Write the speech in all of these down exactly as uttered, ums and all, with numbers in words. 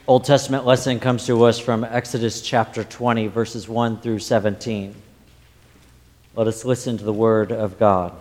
Old Testament lesson comes to us from Exodus chapter twenty, verses one through seventeen. Let us listen to the word of God.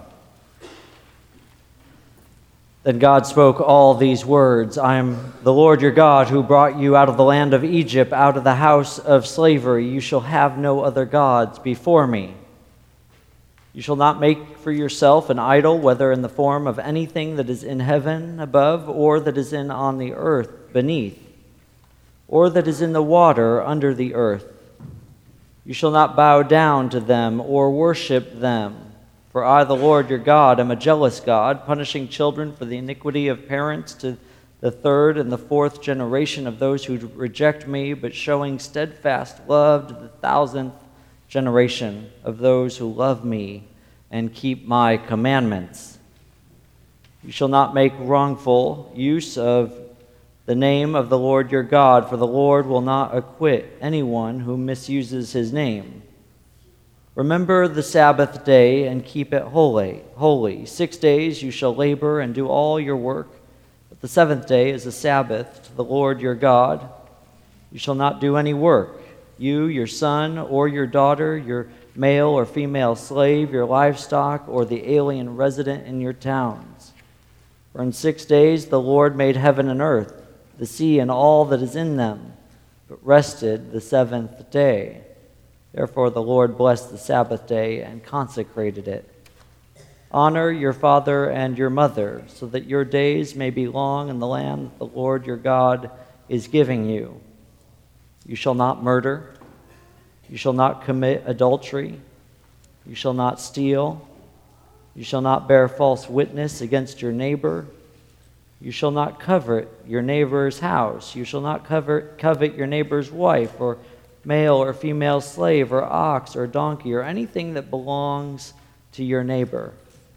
Then God spoke all these words, I am the Lord your God who brought you out of the land of Egypt, out of the house of slavery. You shall have no other gods before me. You shall not make for yourself an idol, whether in the form of anything that is in heaven above, or that is in on the earth beneath, or that is in the water under the earth. You shall not bow down to them or worship them. For I, the Lord your God, am a jealous God, punishing children for the iniquity of parents to the third and the fourth generation of those who reject me, but showing steadfast love to the thousandth generation of those who love me and keep my commandments. You shall not make wrongful use of the name of the Lord your God, for the Lord will not acquit anyone who misuses his name. Remember the Sabbath day and keep it holy. Holy. Six days you shall labor and do all your work, but the seventh day is a Sabbath to the Lord your God. You shall not do any work, you, your son or your daughter, your male or female slave, your livestock, or the alien resident in your towns. For in six days the Lord made heaven and earth, the sea and all that is in them, but rested the seventh day. Therefore the Lord blessed the Sabbath day and consecrated it. Honor your father and your mother, so that your days may be long in the land the Lord your God is giving you. You shall not murder. You shall not commit adultery. You shall not steal. You shall not bear false witness against your neighbor. You shall not covet your neighbor's house. You shall not covet, covet your neighbor's wife, or male or female slave, or ox, or donkey, or anything that belongs to your neighbor.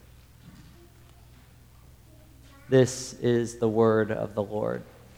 This is the word of the Lord.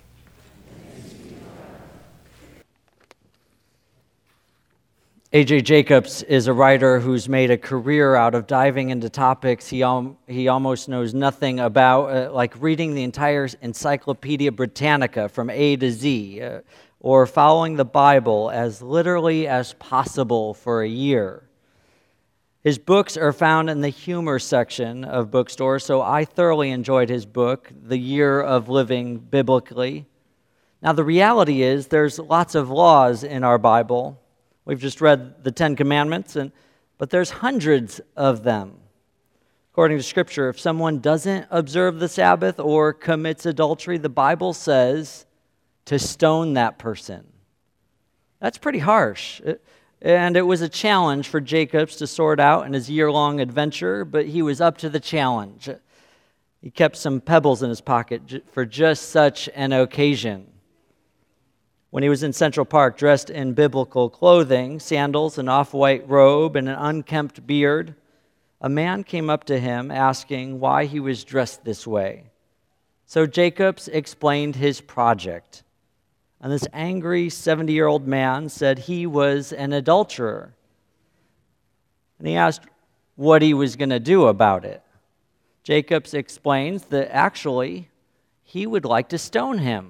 A J Jacobs is a writer who's made a career out of diving into topics he, al- he almost knows nothing about, uh, like reading the entire Encyclopedia Britannica from A to Z, uh, or following the Bible as literally as possible for a year. His books are found in the humor section of bookstores, so I thoroughly enjoyed his book, The Year of Living Biblically. Now, the reality is there's lots of laws in our Bible. We've just read the Ten Commandments, and but there's hundreds of them. According to Scripture, if someone doesn't observe the Sabbath or commits adultery, the Bible says to stone that person. That's pretty harsh. And it was a challenge for Jacobs to sort out in his year-long adventure, but he was up to the challenge. He kept some pebbles in his pocket for just such an occasion. When he was in Central Park, dressed in biblical clothing, sandals, an off-white robe, and an unkempt beard, a man came up to him asking why he was dressed this way. So Jacobs explained his project. And this angry seventy-year-old man said he was an adulterer. And he asked what he was going to do about it. Jacobs explains that actually he would like to stone him.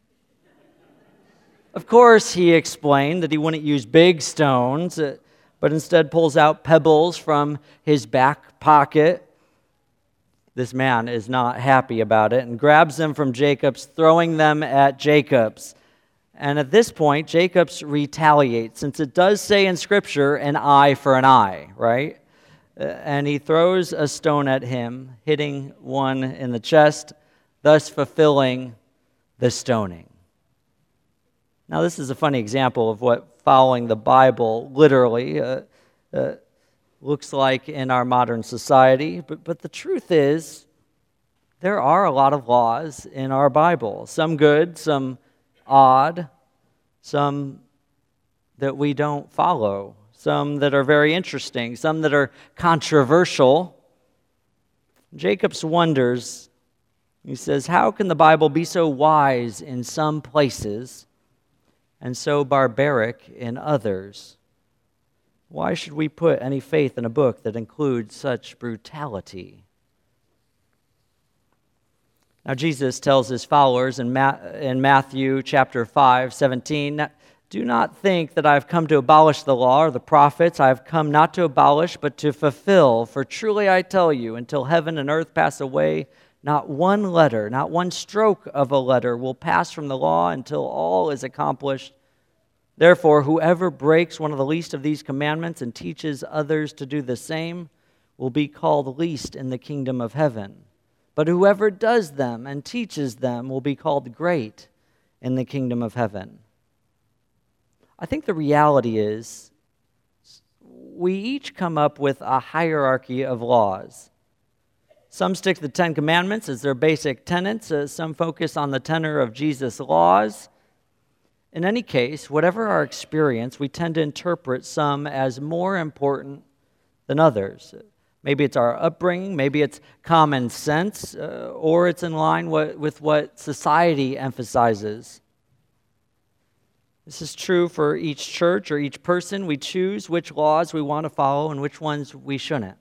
Of course, he explained that he wouldn't use big stones, but instead pulls out pebbles from his back pocket. This man is not happy about it and grabs them from Jacobs, throwing them at Jacobs. And at this point, Jacobs retaliates, since it does say in Scripture, an eye for an eye, right? And he throws a stone at him, hitting one in the chest, thus fulfilling the stoning. Now, this is a funny example of what following the Bible literally uh, uh, looks like in our modern society. But, but the truth is, there are a lot of laws in our Bible. Some good, some odd, some that we don't follow, some that are very interesting, some that are controversial. Jacobs wonders, he says, how can the Bible be so wise in some places and so barbaric in others? Why should we put any faith in a book that includes such brutality? Now, Jesus tells his followers in, Ma- in Matthew chapter five, seventeen, "Do not think that I have come to abolish the law or the prophets. I have come not to abolish, but to fulfill. For truly I tell you, until heaven and earth pass away, not one letter, not one stroke of a letter will pass from the law until all is accomplished. Therefore, whoever breaks one of the least of these commandments and teaches others to do the same will be called least in the kingdom of heaven. But whoever does them and teaches them will be called great in the kingdom of heaven." I think the reality is we each come up with a hierarchy of laws. Some stick to the Ten Commandments as their basic tenets. Uh, some focus on the tenor of Jesus' laws. In any case, whatever our experience, we tend to interpret some as more important than others. Maybe it's our upbringing, maybe it's common sense, uh, or it's in line what, with what society emphasizes. This is true for each church or each person. We choose which laws we want to follow and which ones we shouldn't,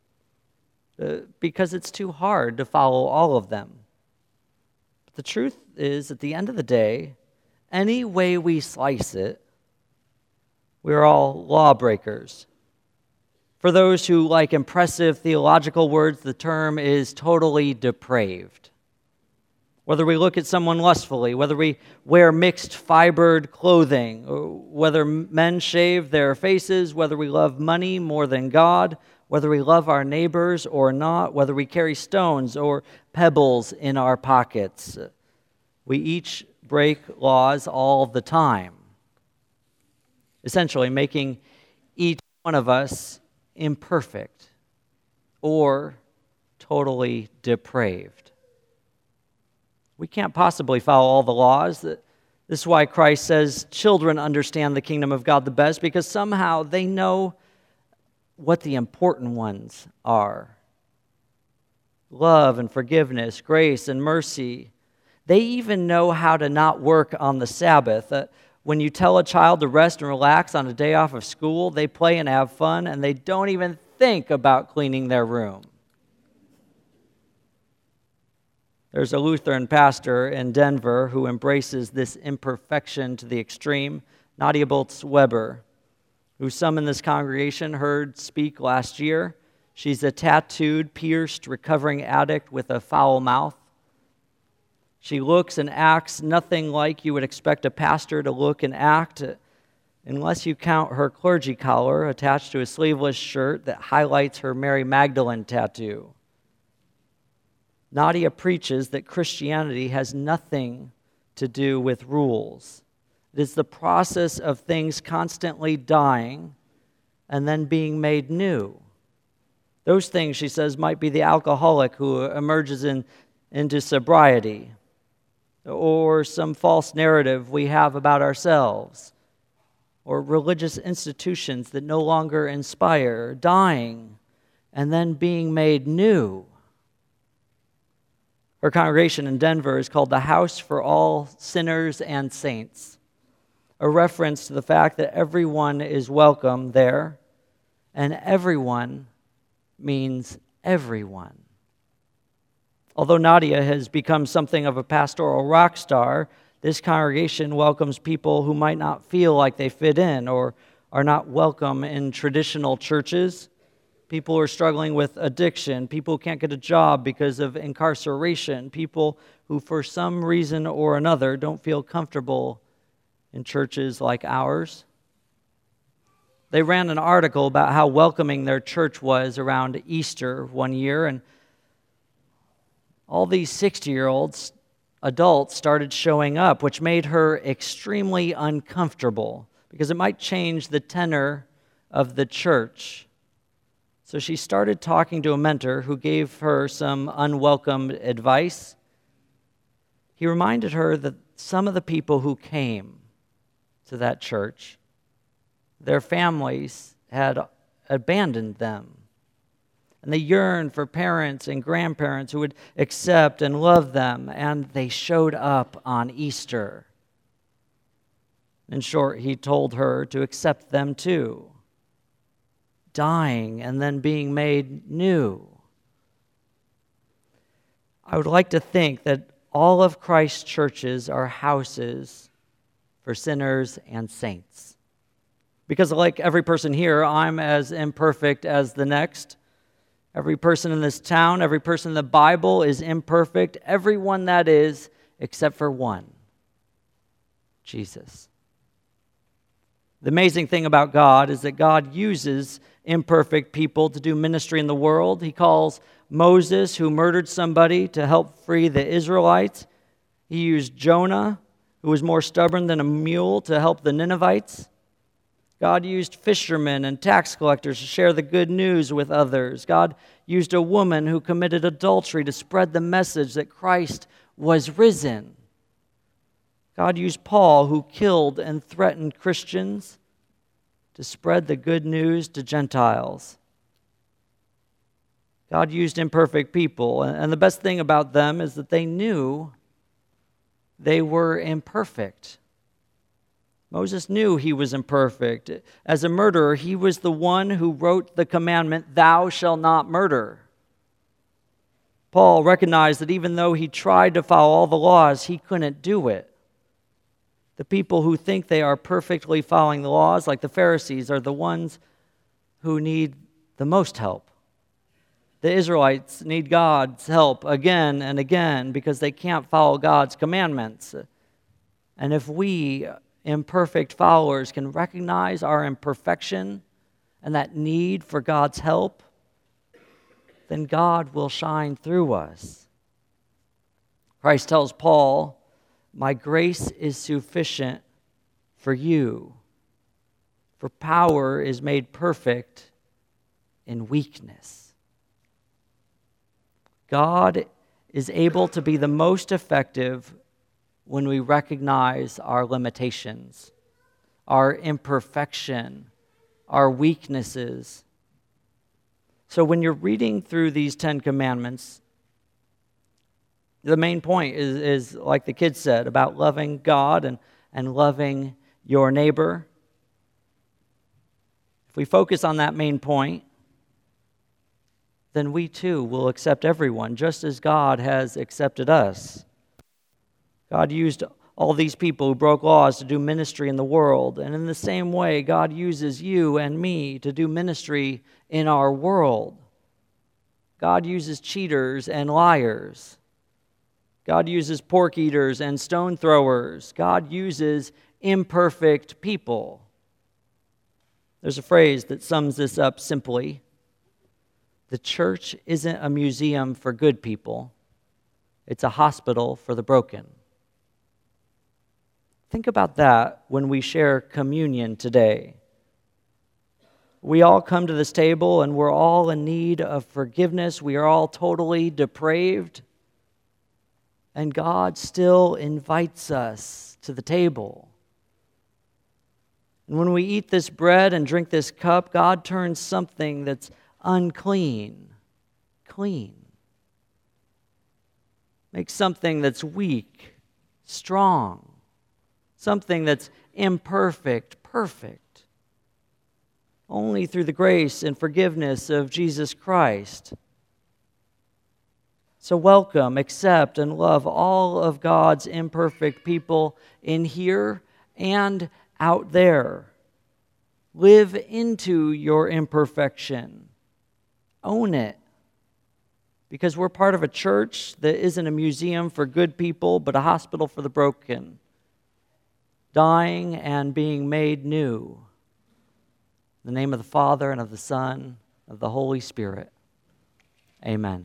uh, because it's too hard to follow all of them. But the truth is, at the end of the day, any way we slice it, we're all lawbreakers. For those who like impressive theological words, the term is totally depraved. Whether we look at someone lustfully, whether we wear mixed fibered clothing, whether men shave their faces, whether we love money more than God, whether we love our neighbors or not, whether we carry stones or pebbles in our pockets, we each break laws all the time, essentially making each one of us imperfect or totally depraved. We can't possibly follow all the laws. This is why Christ says children understand the kingdom of God the best, because somehow they know what the important ones are. Love and forgiveness, grace and mercy. They even know how to not work on the Sabbath. Uh, When you tell a child to rest and relax on a day off of school, they play and have fun, and they don't even think about cleaning their room. There's a Lutheran pastor in Denver who embraces this imperfection to the extreme, Nadia Bolz-Weber, who some in this congregation heard speak last year. She's a tattooed, pierced, recovering addict with a foul mouth. She looks and acts nothing like you would expect a pastor to look and act, unless you count her clergy collar attached to a sleeveless shirt that highlights her Mary Magdalene tattoo. Nadia preaches that Christianity has nothing to do with rules. It is the process of things constantly dying and then being made new. Those things, she says, might be the alcoholic who emerges in, into sobriety, or some false narrative we have about ourselves, or religious institutions that no longer inspire, dying, and then being made new. Her congregation in Denver is called the House for All Sinners and Saints, a reference to the fact that everyone is welcome there, and everyone means everyone. Although Nadia has become something of a pastoral rock star, this congregation welcomes people who might not feel like they fit in or are not welcome in traditional churches. People who are struggling with addiction, people who can't get a job because of incarceration, people who for some reason or another don't feel comfortable in churches like ours. They ran an article about how welcoming their church was around Easter one year, and all these sixty-year-olds, adults, started showing up, which made her extremely uncomfortable because it might change the tenor of the church. So she started talking to a mentor who gave her some unwelcome advice. He reminded her that some of the people who came to that church, their families had abandoned them. And they yearned for parents and grandparents who would accept and love them, and they showed up on Easter. In short, he told her to accept them too, dying and then being made new. I would like to think that all of Christ's churches are houses for sinners and saints. Because like every person here, I'm as imperfect as the next. Every person in this town, every person in the Bible is imperfect. Everyone that is, except for one, Jesus. The amazing thing about God is that God uses imperfect people to do ministry in the world. He calls Moses, who murdered somebody, to help free the Israelites. He used Jonah, who was more stubborn than a mule, to help the Ninevites. God used fishermen and tax collectors to share the good news with others. God used a woman who committed adultery to spread the message that Christ was risen. God used Paul, who killed and threatened Christians, to spread the good news to Gentiles. God used imperfect people, and the best thing about them is that they knew they were imperfect. Moses knew he was imperfect. As a murderer, he was the one who wrote the commandment, "Thou shalt not murder." Paul recognized that even though he tried to follow all the laws, he couldn't do it. The people who think they are perfectly following the laws, like the Pharisees, are the ones who need the most help. The Israelites need God's help again and again because they can't follow God's commandments. And if we imperfect followers can recognize our imperfection and that need for God's help, then God will shine through us. Christ tells Paul, "My grace is sufficient for you, for power is made perfect in weakness." God is able to be the most effective when we recognize our limitations, our imperfection, our weaknesses. So when you're reading through these Ten Commandments, the main point is, is like the kids said, about loving God and, and loving your neighbor. If we focus on that main point, then we too will accept everyone, just as God has accepted us. God used all these people who broke laws to do ministry in the world. And in the same way, God uses you and me to do ministry in our world. God uses cheaters and liars. God uses pork eaters and stone throwers. God uses imperfect people. There's a phrase that sums this up simply. The church isn't a museum for good people. It's a hospital for the broken. Think about that when we share communion today. We all come to this table and we're all in need of forgiveness. We are all totally depraved. And God still invites us to the table. And when we eat this bread and drink this cup, God turns something that's unclean clean. Makes something that's weak strong. Something that's imperfect, perfect. Only through the grace and forgiveness of Jesus Christ. So welcome, accept, and love all of God's imperfect people in here and out there. Live into your imperfection. Own it. Because we're part of a church that isn't a museum for good people, but a hospital for the broken. Dying and being made new. In the name of the Father, and of the Son, and of the Holy Spirit. Amen.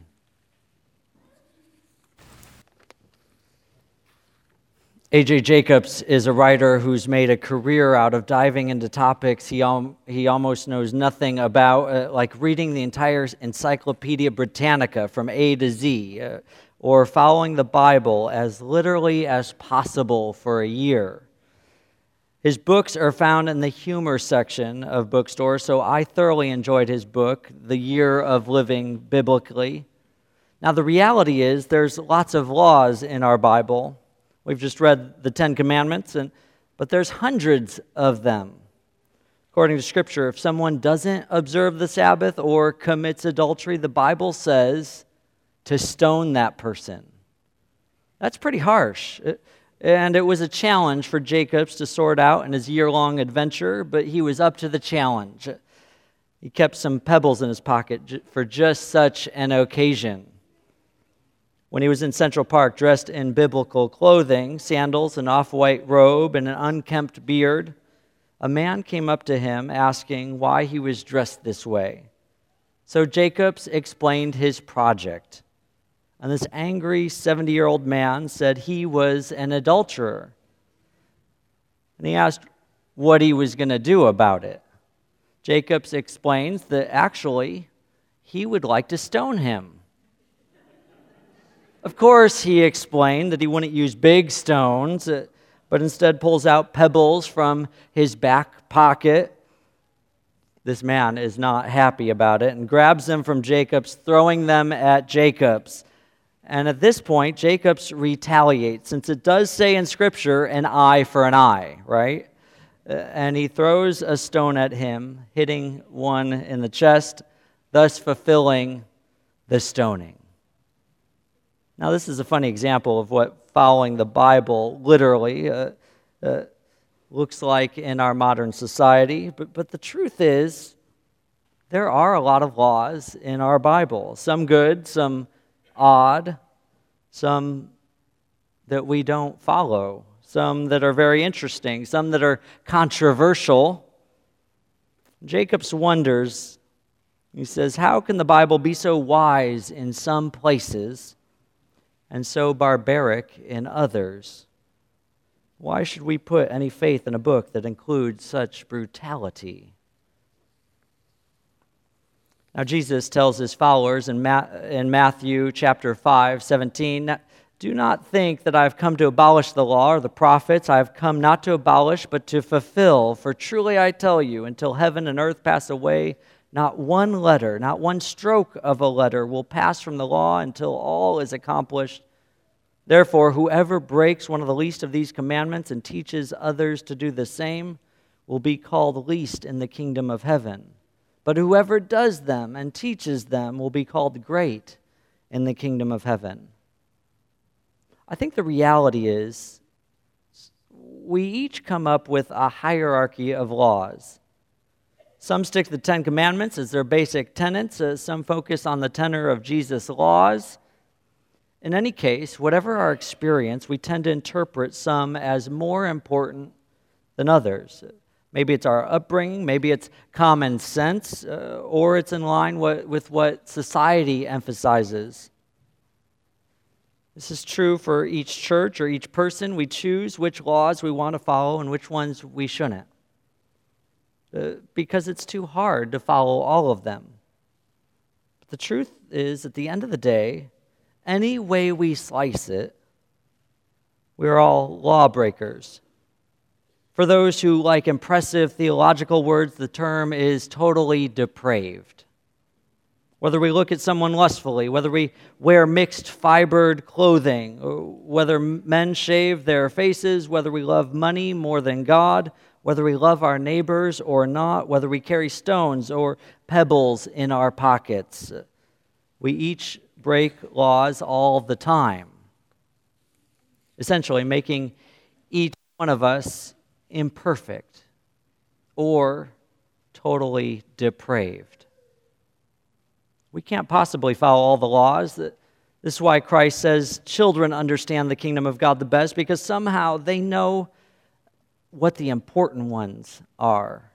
A J Jacobs is a writer who's made a career out of diving into topics he, al- he almost knows nothing about, uh, like reading the entire Encyclopedia Britannica from A to Z, uh, or following the Bible as literally as possible for a year. His books are found in the humor section of bookstores, so I thoroughly enjoyed his book, The Year of Living Biblically. Now, the reality is there's lots of laws in our Bible. We've just read the Ten Commandments, and but there's hundreds of them. According to Scripture, if someone doesn't observe the Sabbath or commits adultery, the Bible says to stone that person. That's pretty harsh. And it was a challenge for Jacob to sort out in his year-long adventure, but he was up to the challenge. He kept some pebbles in his pocket for just such an occasion. When he was in Central Park, dressed in biblical clothing, sandals, an off-white robe, and an unkempt beard, a man came up to him asking why he was dressed this way. So Jacob explained his project. And this angry seventy-year-old man said he was an adulterer. And he asked what he was going to do about it. Jacob explains that actually he would like to stone him. Of course, he explained that he wouldn't use big stones, but instead pulls out pebbles from his back pocket. This man is not happy about it and grabs them from Jacob's, throwing them at Jacob's. And at this point, Jacob's retaliates, since it does say in Scripture, an eye for an eye, right? And he throws a stone at him, hitting one in the chest, thus fulfilling the stoning. Now, this is a funny example of what following the Bible literally uh, uh, looks like in our modern society. But, but the truth is, there are a lot of laws in our Bible, some good, some odd, some that we don't follow, some that are very interesting, some that are controversial. Jacob's wonders, he says, how can the Bible be so wise in some places and so barbaric in others? Why should we put any faith in a book that includes such brutality? Now, Jesus tells his followers in, Ma- in Matthew chapter five, seventeen, do not think that I have come to abolish the law or the prophets. I have come not to abolish, but to fulfill. For truly I tell you, until heaven and earth pass away, not one letter, not one stroke of a letter will pass from the law until all is accomplished. Therefore, whoever breaks one of the least of these commandments and teaches others to do the same will be called least in the kingdom of heaven. But whoever does them and teaches them will be called great in the kingdom of heaven. I think the reality is we each come up with a hierarchy of laws. Some stick to the Ten Commandments as their basic tenets. Uh, some focus on the tenor of Jesus' laws. In any case, whatever our experience, we tend to interpret some as more important than others. Maybe it's our upbringing, maybe it's common sense, uh, or it's in line what, with what society emphasizes. This is true for each church or each person. We choose which laws we want to follow and which ones we shouldn't, uh, because it's too hard to follow all of them. But the truth is, at the end of the day, any way we slice it, we're all lawbreakers. For those who like impressive theological words, the term is totally depraved. Whether we look at someone lustfully, whether we wear mixed fibered clothing, whether men shave their faces, whether we love money more than God, whether we love our neighbors or not, whether we carry stones or pebbles in our pockets, we each break laws all the time, essentially making each one of us imperfect or totally depraved. We can't possibly follow all the laws. This is why Christ says children understand the kingdom of God the best, because somehow they know what the important ones are.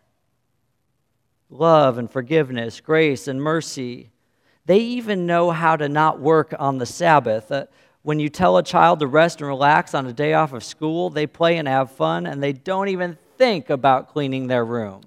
Love and forgiveness, grace and mercy. They even know how to not work on the Sabbath. Uh, When you tell a child to rest and relax on a day off of school, they play and have fun, and they don't even think about cleaning their room.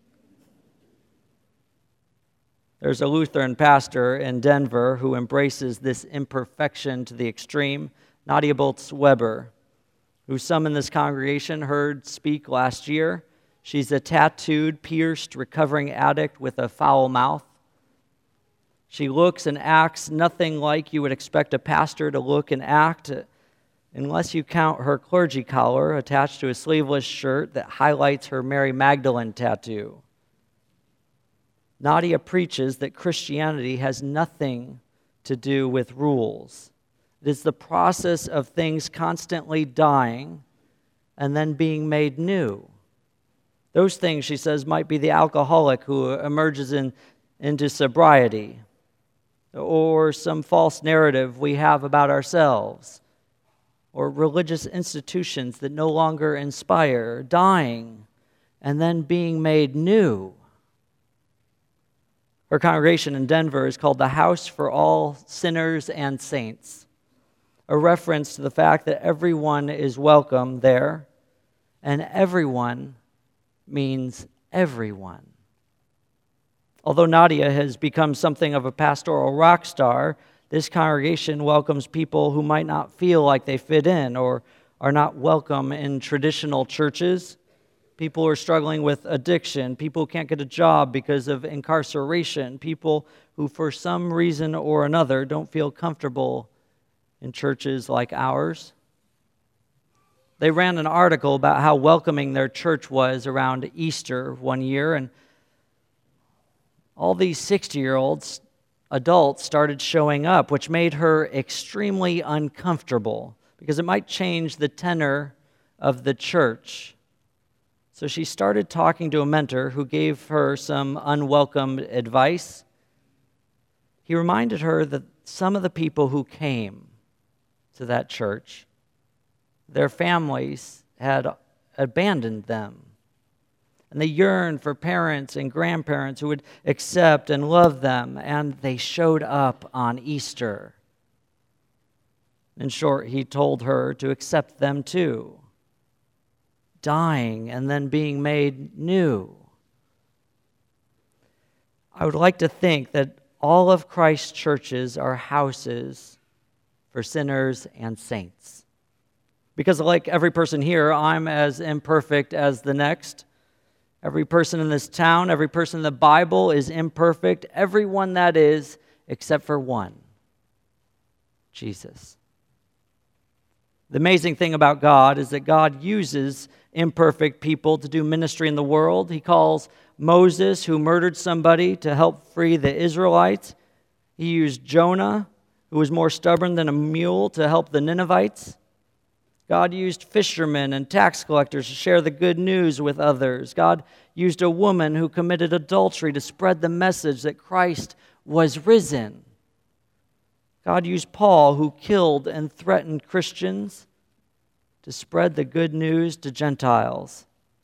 There's a Lutheran pastor in Denver who embraces this imperfection to the extreme, Nadia Boltz-Weber, who some in this congregation heard speak last year. She's a tattooed, pierced, recovering addict with a foul mouth. She looks and acts nothing like you would expect a pastor to look and act, unless you count her clergy collar attached to a sleeveless shirt that highlights her Mary Magdalene tattoo. Nadia preaches that Christianity has nothing to do with rules. It is the process of things constantly dying and then being made new. Those things, she says, might be the alcoholic who emerges in, into sobriety, or some false narrative we have about ourselves, or religious institutions that no longer inspire, dying and then being made new. Her congregation in Denver is called the House for All Sinners and Saints, a reference to the fact that everyone is welcome there, and everyone means everyone. Although Nadia has become something of a pastoral rock star, this congregation welcomes people who might not feel like they fit in or are not welcome in traditional churches. People who are struggling with addiction, people who can't get a job because of incarceration, people who for some reason or another don't feel comfortable in churches like ours. They ran an article about how welcoming their church was around Easter one year, and all these sixty-year-olds, adults, started showing up, which made her extremely uncomfortable because it might change the tenor of the church. So she started talking to a mentor who gave her some unwelcome advice. He reminded her that some of the people who came to that church, their families had abandoned them. And they yearned for parents and grandparents who would accept and love them, and they showed up on Easter. In short, he told her to accept them too, dying and then being made new. I would like to think that all of Christ's churches are houses for sinners and saints. Because like every person here, I'm as imperfect as the next. Every person in this town, every person in the Bible is imperfect. Everyone that is, except for one, Jesus. The amazing thing about God is that God uses imperfect people to do ministry in the world. He calls Moses, who murdered somebody, to help free the Israelites. He used Jonah, who was more stubborn than a mule, to help the Ninevites. God used fishermen and tax collectors to share the good news with others. God used a woman who committed adultery to spread the message that Christ was risen. God used Paul, who killed and threatened Christians, to spread the good news to Gentiles.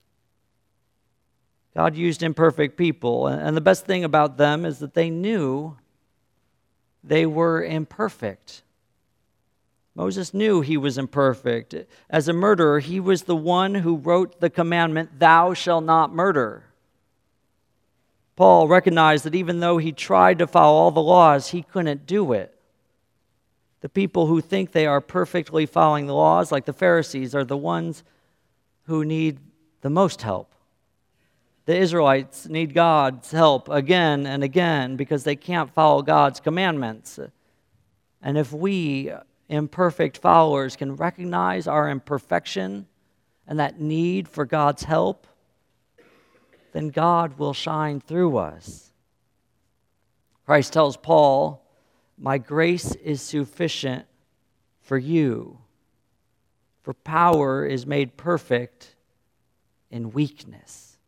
God used imperfect people, and the best thing about them is that they knew they were imperfect. Moses knew he was imperfect. As a murderer, he was the one who wrote the commandment, "Thou shalt not murder." Paul recognized that even though he tried to follow all the laws, he couldn't do it. The people who think they are perfectly following the laws, like the Pharisees, are the ones who need the most help. The Israelites need God's help again and again because they can't follow God's commandments. And if we, imperfect followers, can recognize our imperfection and that need for God's help, then God will shine through us. Christ tells Paul, "My grace is sufficient for you, for power is made perfect in weakness."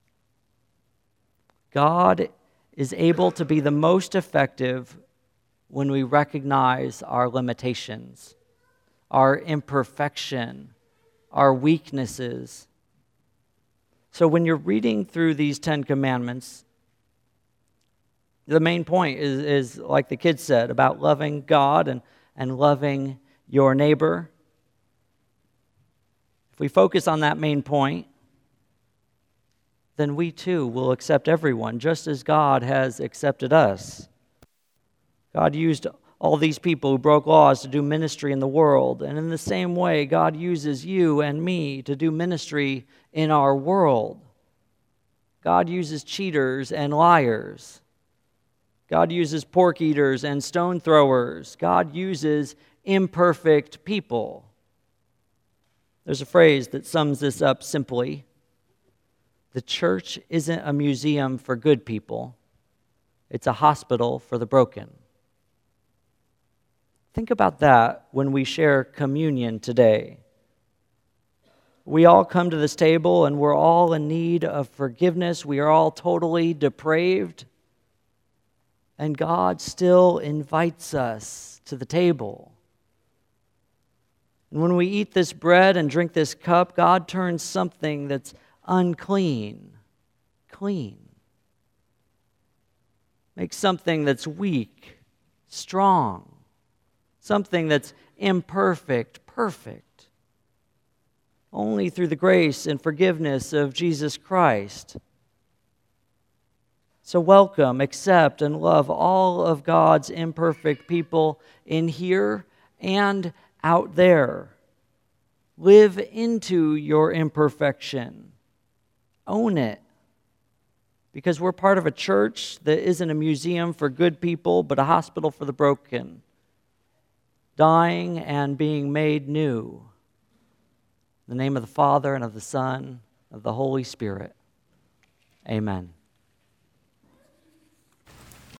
God is able to be the most effective when we recognize our limitations, our imperfection, our weaknesses. So when you're reading through these Ten Commandments, the main point is, is like the kids said, about loving God and, and loving your neighbor. If we focus on that main point, then we too will accept everyone, just as God has accepted us. God used all these people who broke laws to do ministry in the world, and in the same way, God uses you and me to do ministry in our world. God uses cheaters and liars. God uses pork eaters and stone throwers. God uses imperfect people. There's a phrase that sums this up simply. The church isn't a museum for good people. It's a hospital for the broken. Think about that when we share communion today. We all come to this table and we're all in need of forgiveness. We are all totally depraved. And God still invites us to the table. And when we eat this bread and drink this cup, God turns something that's unclean clean. Makes something that's weak strong. Something that's imperfect perfect. Only through the grace and forgiveness of Jesus Christ. So welcome, accept, and love all of God's imperfect people in here and out there. Live into your imperfection. Own it. Because we're part of a church that isn't a museum for good people, but a hospital for the broken. Dying and being made new. In the name of the Father, and of the Son, and of the Holy Spirit. Amen.